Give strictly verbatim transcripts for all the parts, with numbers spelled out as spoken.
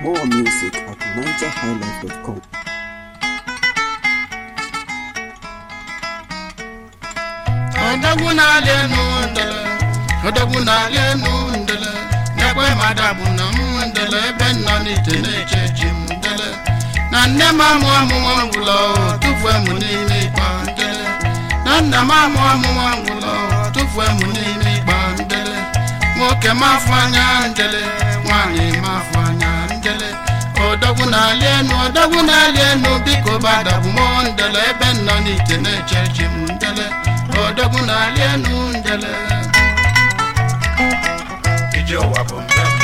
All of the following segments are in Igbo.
More music at niger high life dot com. Odaguna lenu ndele, odaguna lenu ndele, nekwe madabu na ndele, benna ni tene chechi ndele. Na nema mwamu wangulo, tufwe munini pandele. Na nema mwamu wangulo, tufwe munini pandele. Moke mafanya ndele, mwani mafanya ndele. Odaguna lenu, odaguna lenu, biko badabu mondele, benna ni tene chechi ndele. Odaguna lenu ndele Ijo wa bombembe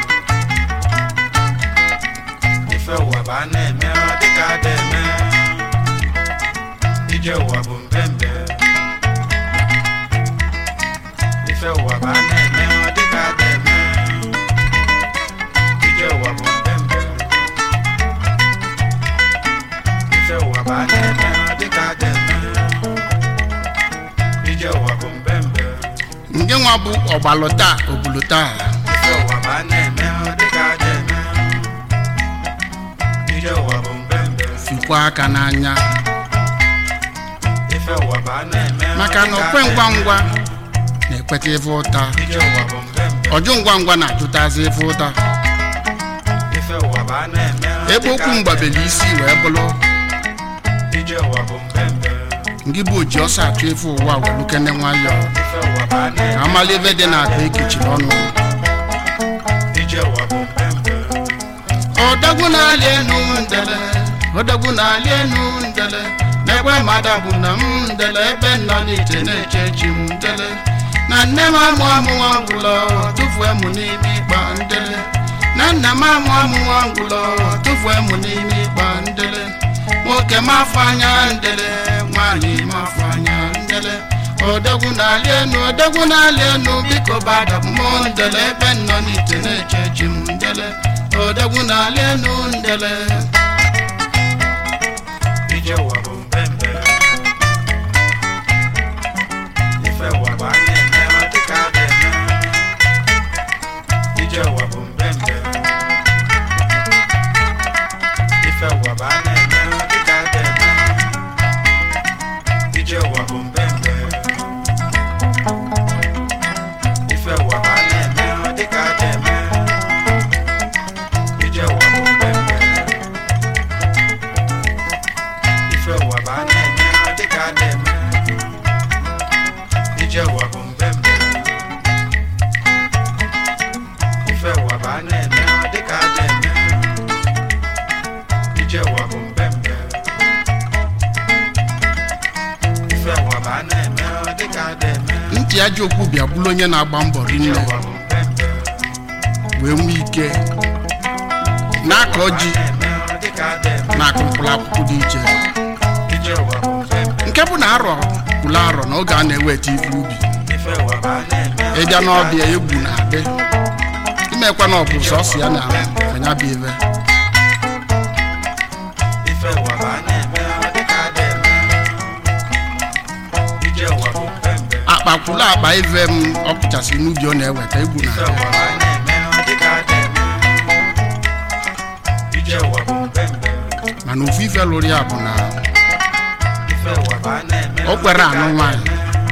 Ife wa bane me odika deme Ijo wa bombembe Ife wa bane me odika deme Ijo wa bombembe Ife wa bane me odika deme Nge nwa bụ ọgbalụta obuluta fikwa aka n'anya maka na okwe ngwa ngwa na-ekweta ife ụta ọjụ ngwa ngwa na-ajụtazi ife ụta ebe okwu mgbabeli isi wee bụrụ Ngi bụ ji ọsọ atụ efe ụwa welu kene nwayọ ka amala ebe dị na-akpa ekechiri ọnụ Odagwu na-alị enu ndele Odagwu na-alị enu ndele n'egbe madabu na m ndele ebe nọ n'ite na-eche chi m ndele na nne m amụ amụ nwangwụlọ tụfuo mụ n'ime ịkpa ndele na nna m amụ amụ nwangwụlọ tụfuo mụ n'ime ịkpa ndele Moke mafanya ndele mwani mafanya ndele Odagwu na lenu odagwu na lenu biko bada mondele benno ni tene chechi ndele Odagwu na lenu ndele Ije wa bombembe Ife wa bane me odika deme Ije wa bombembe Ife wa bane Ije wa bombembe Ife wa bane me odika deme Ije wa bombembe Ife wa bane me odika deme Ije wa bombembe Ife wa bane me odika deme Ije wa bombembe Ntị ajọ okwu bịa bụrụ onye na-agba mbọ rinne wee nwee ike n'aka ọjị n'aka mkpụrụ akwụkwọ dị iche nke bụ na arọ kwụrụ arọ na oge a na-eweta ife ubi ịbịa n'ọbịa egwu na-adị imekwa na ọ bụ sọsọ ya na anya bụ ive akpakwulu akpa ive m ọpụchasị n'ubi ọ na-eweta egwu na mana ofu ife lụrụ ya bụ na o kwere anụ nwanyị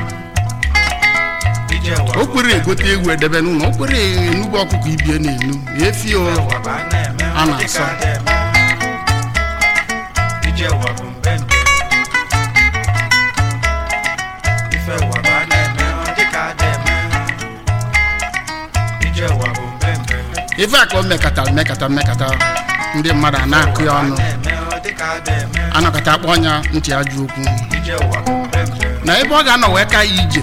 o kwere egote egwu edebe n'ụlọ o kwere enugbu ọkụkọ ibie na-enu efi a na-asọ ife a ka o mekatara mekata mekata ndị mmadụ a na-akụ ya ọnụ anọkọta akpọ ọnya ntị ajụ okwu na ebe ọ ga-anọ wee ka ya ije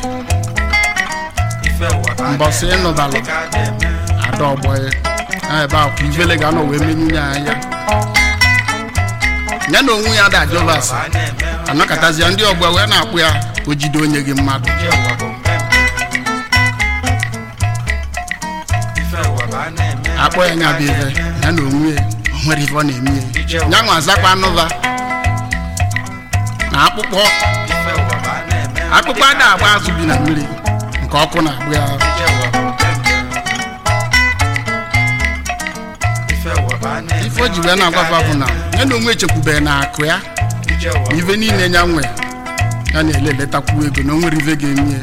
mbọsị ịnụbalụ ada ọgbọ ya ebe akwụ ivele ga-anọ wee menye ya anya ya na onwe ya da Jovas anọkọtazi ya ndị ọgbọ wee na-akpụ ya o jide onye gị mmadụ akpọ ya nya bụ ife ya na onwe nwere ife ọ na-eme ya nwa azakwa anụva na akpụkpọ akpụkpọ ada agba azụ bi na mmiri nke ọkụ na-agbụ ya ifo jibe na agwa babu na ya na onwe chekwube na akụ ya ive niile nya nwe ya na-eleletakwu ego na onwere ive ga-eme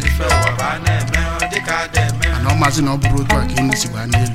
ana ọmazi na ọ bụrụ otu a ka enu sigba n'elu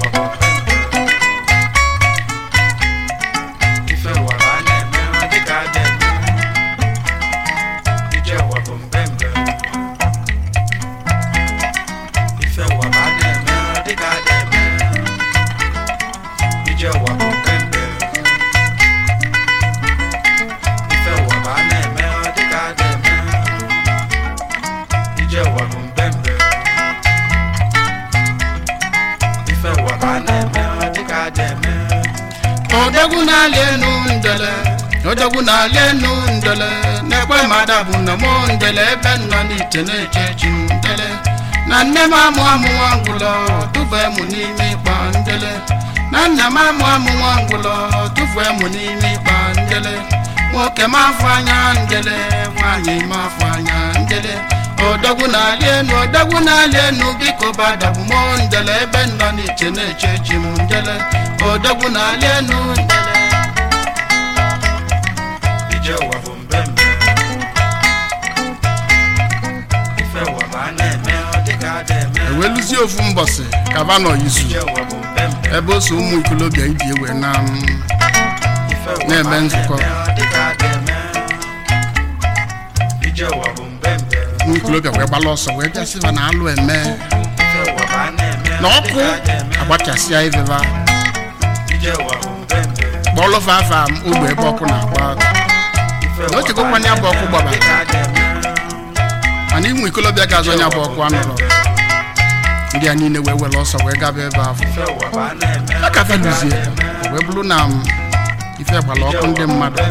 odaguna lenu ndele odaguna lenu ndele nekwe madabu na mondele benna ni teneche chindele na nema mu amu wangulo tuve mu ni mi pandele na nema mu amu wangulo tuve mu ni mi pandele moke mafanya ndele wanyi mafanya ndele odaguna lenu odaguna lenu biko badabu mondele benna ni teneche chindele odaguna lenu ndele ije wa bombembe ife wa bana me odika deme eweluzi ofu mbose ka ba no yisu ebe oso umu ikolobia ibi ewe na na-eme nzukọ ije wa bombembe umu ikolobia wee gbala ọsọ wee jasiva na alụ eme na ọkụ agbachasịa iveva bolo fa fa ogbe ebe ọkụ na-agba no chego kwanye abụ ọkụ gbaba ani mu ikolobia ga azọ nya bụ ọkụ anụrụ ndị a niile wee were ọsọ wee gaba ebe afọ aka fa duzie wee bụrụ na ife gbala ọkụ ndị mmadụ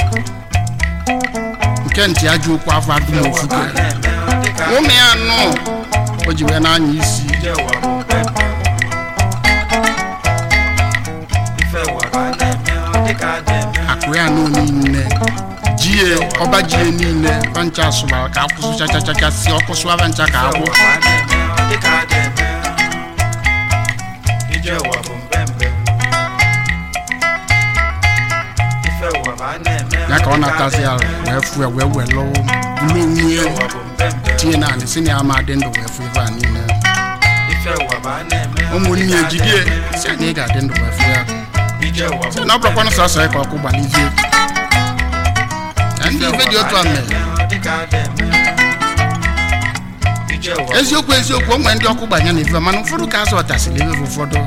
nke ntị ajụ ụkwụ afọ adụm ofuke ụmụ ya nụ o ji wee na-anya isi akụ ya nụ niile jie ọba jie niile pancha asụbara ka akwụsụ chachachaka si ọkụ sụwa pancha ka agwụ ya ka ọ na-atazi ya wee fụ ya wee wee lọwụ bụrụ onwe ya tinye na anị si na ya ma dị ndụ wee fụ ife a niile ụmụnne ya jidie si anyị ga-adị ndụ wee fụ ya si na ọ bụrụkwanụ sọsọ ya ka ọkụ gbalizie ndị ife dị otu a mere eziokwu eziokwu o nwere ndị ọkụ gbanye na ife mana ụfọdụ ka azụ ọtasịrị ebe ụfọdụ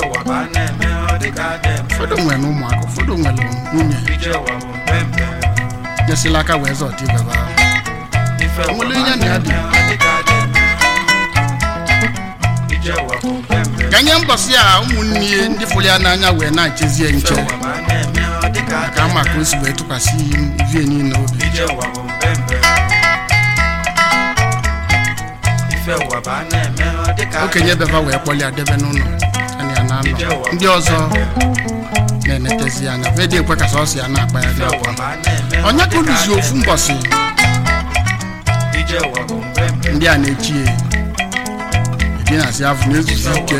ụfọdụ nwere ụmụaka ụfọdụ nwere nwunye nyesịla aka wee zọta ibeba nwere ihe na ya dị ganye mbọsị a ụmụnne ndị fụrụ ya n'anya wee na-echezie nche ka ama ka o si wee tụkwasị ivie niile obi okenye beba wee kpọli adebe n'ụlọ ya na anọ ndị ọzọ na-enetezi anya vedi ekwe ka sọsị ya na-akpa ya dị akwa onye ka oluzi ofu mbọsị ndị a na-echie dị na si afụ na-ezuzi ike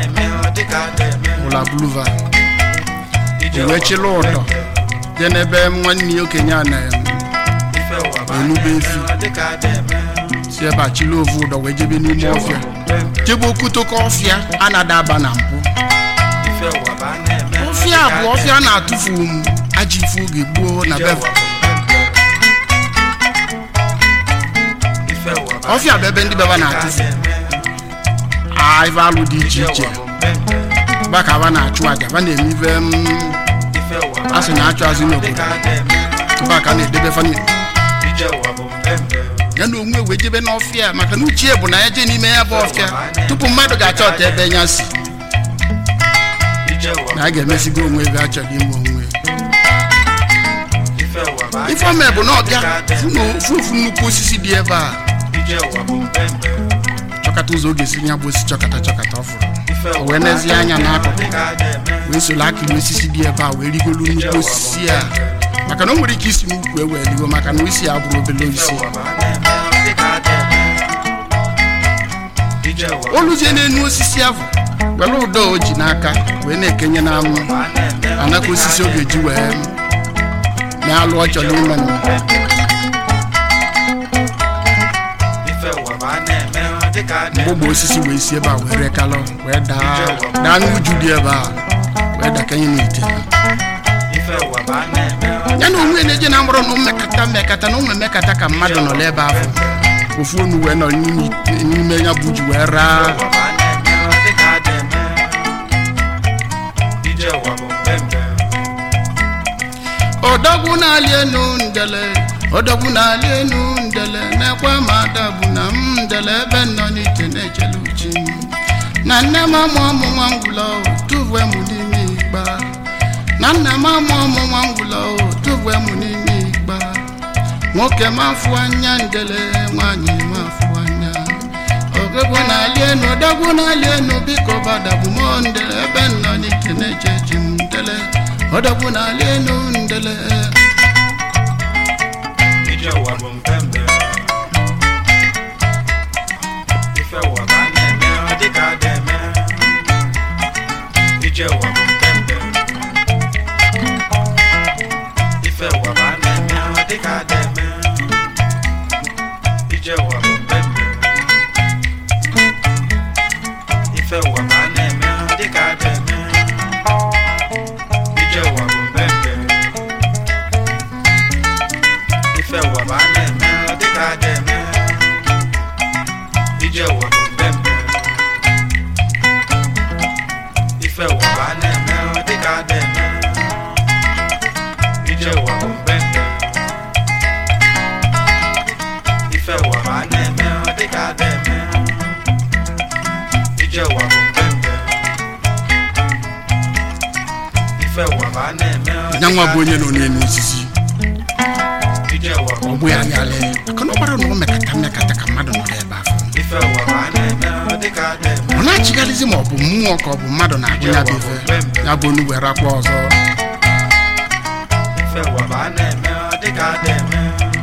ụla buluva wee chịla ụdọ dị n'ebe nwanne ya okenye a na-enube efi si ebe a chịla ovu ụdọ wee jebe n'ime ọfịa jebe okutoko ọfịa a na-adaba na mpụ ọfịa bụ ọfịa na-atụfu m aji ife oge gboo na beva ọfịa bụ ebe ndị beba na-atụfu ife alụ dị iche iche baka ba na-achụ aja ba na-eme ife asị na-achụ azụ n'obodo baka na-edebe fani ya na onwe wee jebe n'ọfịa maka na uchie bụ na ya je n'ime ya bụ ọfịa tupu mmadụ ga-achọ ọta ebe ya si na a ga-emesigo onwe ebe a chọrọ ime onwe ifeome bụ na ọbịa fufu nnukwu osisi dị ebe a chọkata ụzọ oge si ya bụ osi chọkata chọkata ọfụrụ o wee nezie anya n'akụkụ wee soro akịrị osisi dị ebe a wee rigolu nnukwu osisi a maka na o nwere ike isi n'ukwu ewee ligo maka na isi ya bụrụ obele osisi oluzie n'enu osisi ahụ were ụdọ o ji n'aka wee na-ekenye na amụ anaka osisi oge ji wee na-alụ ọ chọrọ ime mgbogbo osisi wee si ebe a wee rekalọ wee daa daa n'uju dị ebe a wee dakenye n'ite ya na onwe na-eje na mkpụrụ na mmekata mmekata na ụmụ mmekata ka mmadụ nọ n'ebe ahụ ofu onu wee nọ n'ime ya bụ ji wee raa odogwu na-ali enu ndele odogwu na-ali enu ndele na-ekwe ma adabụ na m ndele ebe nọ n'ite na-echele uchi na nne m amụ ọmụ nwa ngwụlọ tụvue m n'ime igba na nna m amụ ọmụ nwa ngwụlọ tụvue m n'ime igba nwoke m afụ anya ndele nwanyị m afụ anya odogwu na-ali enu odogwu na-ali enu biko badabụ m ndele ebe nọ n'ite na-eche ji m ndele odogwu na-ali enu ndele ije ụwa bụ mpembe ife ụwa ka a na-eme ọ dịka a ga-eme ije ụwa bụ mpembe ife ụwa ka a na-eme ọ dịka a ga-eme ije ụwa bụ mpembe ife ụwa ka a na-eme ọ dịka a ga-eme ije ụwa bụ mpembe ife ụwa bụ a na-eme ọ dịka a ga-eme ije ụwa bụ mpembe ife ụwa bụ a na-eme ọ dịka a ga-eme ije ụwa bụ mpembe ife ụwa bụ a na-eme ọ dịka a ga-eme ije ụwa bụ mpembe ife ụwa bụ a na-eme ọ ya nwa bụ onye nọ n'elu osisi ije ụwa bụ ọ bụ ya yale aka na ọgbara na o mekata mmekata ka mmadụ nọ n'ebe ahụ ife ụwa bụ a na-eme ọ dịka a ga-eme ọ na-achịgharịzi ma ọ bụ mmụọ ka ọ bụ mmadụ na-agụ ya bụ ife ya bụ onu were akwa ọzọ ife ụwa bụ a na-eme ọ dịka a ga-eme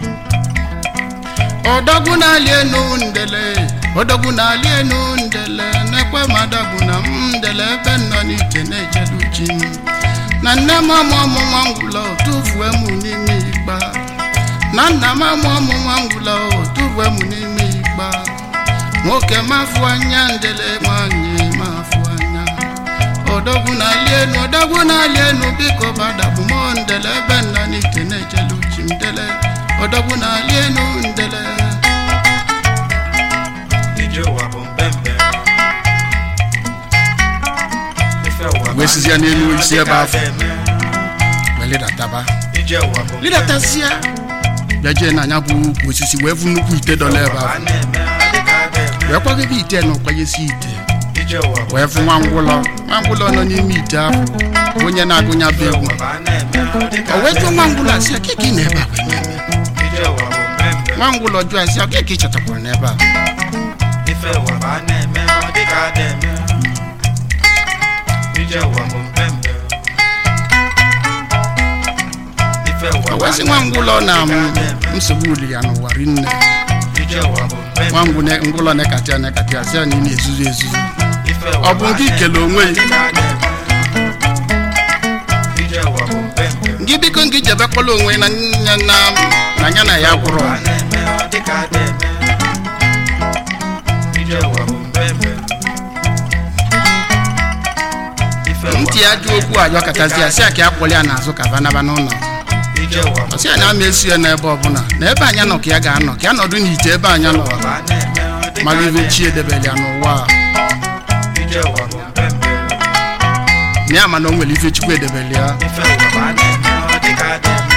odogwu na-ali enu ndele odogwu na-ali enu ndele na-ekwe mmadụ bụ na m ndele ebe nọ n'ite na-echele uchi m na nne m amụ ọmụ nwa ngwụlọ tụfue m n'ime igba na nna m amụ ọmụ nwa ngwụlọ tụfue m n'ime igba nwoke m afụ anya ndele nwanyị m afụ anya odogwu na-ali enu odogwu na-ali enu biko badabụ m ndele ebe nọ n'ite na-echele uchi m ndele odogwu na-ali enu ndele ije ụwa bụ mpembe ife ụwa bụ wee sizie n'elu isi ebe afọ a na-eme wee ledataba ije ụwa bụ ledatazia bịa jee na anya bụ ukwu osisi wee vu nnukwu ite dọla ebe a ahụ na-eme ọ dịka a ga-eme wee kwagebe ite na ụkwanyesi ite ije ụwa bụ wee fụ nwa ngwụlọ nwa ngwụlọ nọ n'ime ite ahụ onye na-agụnya bụ egwu ụwa bụ a na-eme ọ dịka o wee jụọ nwa ngwụlọ asị ya keke na ebe a wee na-eme ije ụwa bụ mpembe nwa ngwụlọ jụọ asị ya keke chọtakwara n'ebe a ife ụwa bụ a na-eme ọ dịka a ga-eme ije ụwa bụ mpembe ife ụwa o bụ wee a sị nwa ngwụlọ na na-eme ọ m dịka a ga-eme nsogbu uli ya n'ụwa rinne ije ụwa bụ mpembe nwa ngwụ- ngwụlọ na-ekatị ya na-ekatị ya sị ya na ị na-ezuzu ezuzu ife ụwa ọ bụ a nke na-eme ikele onwe ọ dịka a ga-eme ije ụwa bụ mpembe gị biko ngị jebekwala onwe na ya na na ya na ya gwụrụ a na-eme ọ dịka a ga-eme ije ụwa bụ mpembe ife ụwa ntị ya jụ okwu ajọ katazi ya sị ya ka ya kpọrọ ya n'azụ ka banaba n'ụlọ ije ụwa bụ ọ sị ya na ama esi ya n'ebe ọbụla na ebe anya nọ ka ya ga-anọ ka ya nọdụ n'ite ebe anya nọ a na-eme ọ dịka mara a ibe ga-eme chi edebere ya n'ụwa a. ije ụwa bụ mpembe na ya ma na o nwere ife chukwu edebere ya ife ụwa bụ a na-eme ọ dịka a ga-eme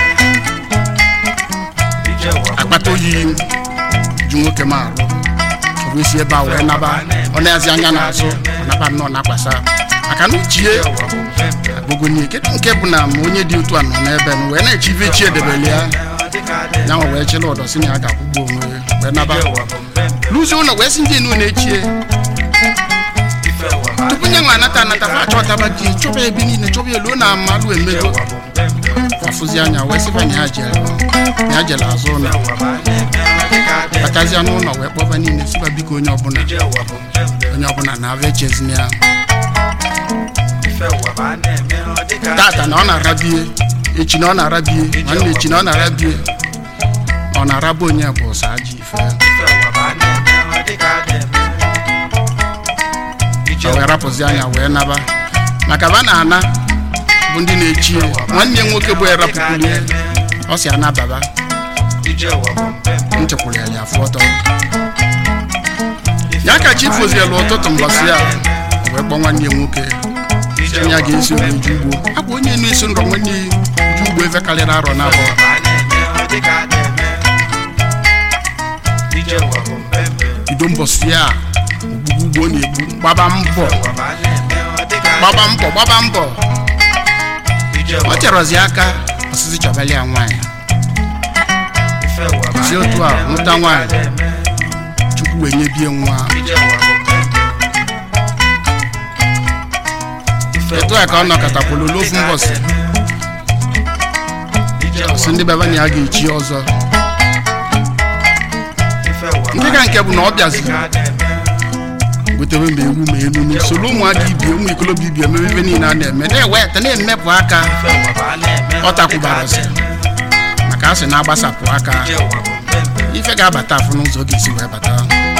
ije ụwa bụ akpata oyi ju nwoke m arụ ọ bụ esi ebe a wee naba ọ na-azi anya n'azụ ọ naba nnọọ na-akwasa maka na uchie ije ụwa bụ mpembe agbogonye kedu nke bụ na ma onye dị otu a nọ n'ebe n wee na-echi ife chi edebere ya ọ dịka a ga-eme ya nwa wee chịla ụdọ si na ya ga-akwụgbu onwe ya wee naba ije ụwa bụ mpembe n'ụzọ ụlọ wee si ndị enu na-echie ife ụwa bụ a tupu nye nwa anata anata fa achọtaba ji chọba ebe niile chọba elu na amalụ ije emego ụwa bụ mpembe afụzi anya wee sịba na ya jere na ya jere azụ ụlọ ife ụwa bụ a na-eme ọ dịka a ga-eme batazia n'ụlọ wee kpọba niile sịba biko onye ọbụla ije ụwa bụ mpembe onye ọbụla na-ava echezina ya tata na ọ na-arabie echi na ọ na-arabie nwanne echi na ọ na-arabie ọ na-araba onye bụ ụsa ajị ife o wee rapụzi anya wee naba maka ba na-ana bụ ndị na-echi nwanne nwoke bụ erapụkwuli ọ si anababa nchekwuru ya ya afọ ọtọ ya ka chi fozielu ụtụtụ mbọsị ya wee kpọ nwanne nwoke ya ga-esi onye ju ugbo akwa onye na-esi nrọ nwanne ju ugbo efe karịrị arọ na abụọ bido mbọsị ya ogbugbu ugbo na-egbu gbaba mbọ gbaba mbọ gbaba mbọ ọ chọrọzi aka ọsịsị chọbali ya nwaanyị si otu a nwụta nwaanyị chukwu wee nyebie nwa etu a ka ọ nọkọtakwulu n'ofu mbọsị ọsị ndị baba na ya ga-echi ọzọ ndị ka nke bụ na ọ bịaziri gotere mgbe ewu ma elu n'usoro ụmụaka ibie ụmụ ikolobịa ibie emebe ebe niile a na-eme na-eweta na-emepụ aka ọ takwubarazi maka asị na-agbasapụ aka ife ga-abata afụ n'ụzọ ọ ga-esi wee bata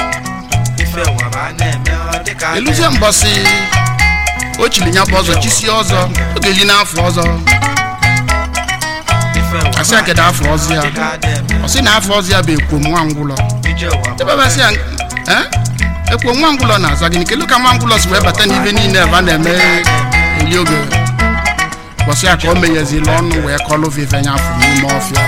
eluzie mbọsị o chiri nya bụ ọzọ chisie ọzọ ọ ga-eli n'afọ ọzọ asị akeda afọ ọzọ ya ọ sị na afọ ọzọ ya bụ ekwo nwa ngwụlọ ebebasị ya ekwo nwa ngwụlọ na-aza gịnị kelu ka nwa ngwụlọ si wee bata n'ibe niile ebe a na-eme eli oge bọsị ya ka o meghezila ọnụ wee kọlụ vive nya afọ n'ime ọfịa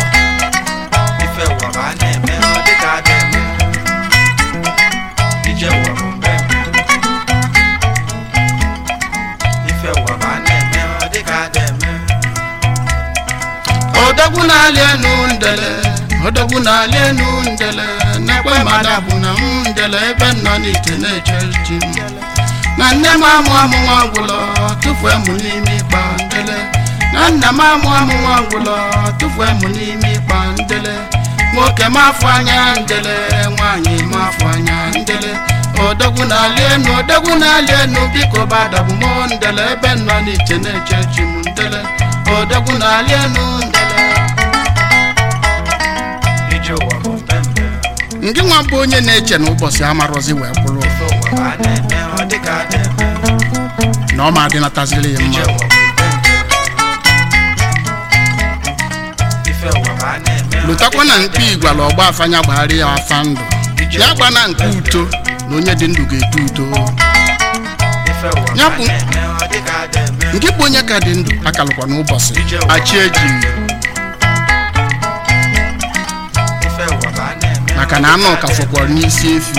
odogwu na-alị enu ndele odogwu na-alị enu ndele nekwe mmadụ na m ndele ebe nọ n'ite na-eche ji m na nne m amụ amụ nwa ngwụlọ tụfuo m n'ime ịkpa ndele na nna m amụ amụ nwa ngwụlọ tụfuo m n'ime ịkpa ndele nwoke m afọ anya ndele nwaanyị m afọ anya ndele odogwu na-alị enu odogwu na-alị enu biko badabụ m ndele ebe nọ n'ite na-eche ji m ndele odogwu na-alị enu ndele ndị nwa bụ onye na-eche na ụbọchị amarọzi wee kwụrụ na ọ ma adịnataziri ya mma lụtakwa na mkpi igwala ọgba afanya gbagharị ya afa ndụ ya gba na nke uto na onye dị ndụ ga-eto uto ya bụ nke bụ onye ka dị ndụ akalụkwa n'ụbọchị achị eji maka na anụ ka fọkwara n'isi efi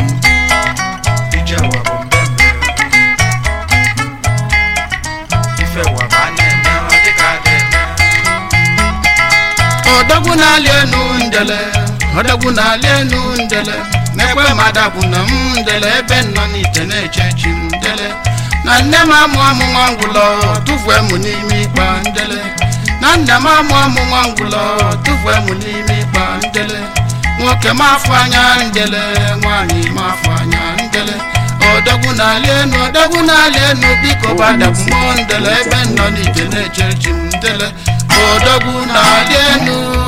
odogwu na-alị enu ndele odogwu na-alị enu ndele nekwe mmadụ na m ndele ebe nọ n'ite na-eche chi m ndele na nne m amụ amụ nwa ngwụlọ tụfuo m n'ime ịkpa ndele na nna m amụ amụ nwa ngwụlọ tụfuo m n'ime ịkpa ndele nwoke m afọ anya ndele nwaanyị m afọ anya ndele odogwu na-alị enu odogwu na-alị enu biko badabụ m ndele ebe nọ n'ite na-eche chi m ndele odogwu na-alị enu